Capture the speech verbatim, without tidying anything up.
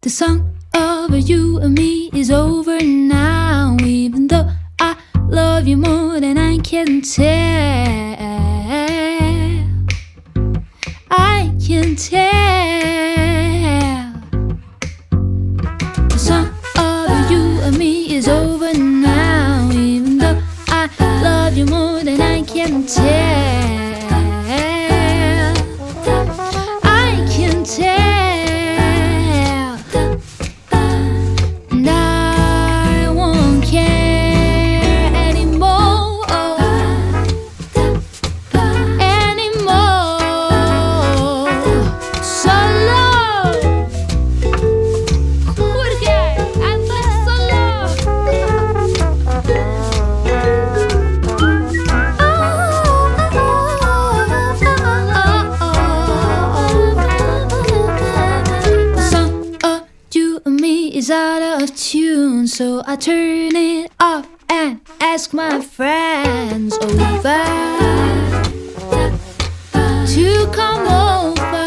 The song over you and me is over now, even though I love you more than I can tell. I can tell. The song over you and me is over now, even though I love you more than I can tell. I can tell. Is out of tune, so I turn it off and ask my friends over to come over.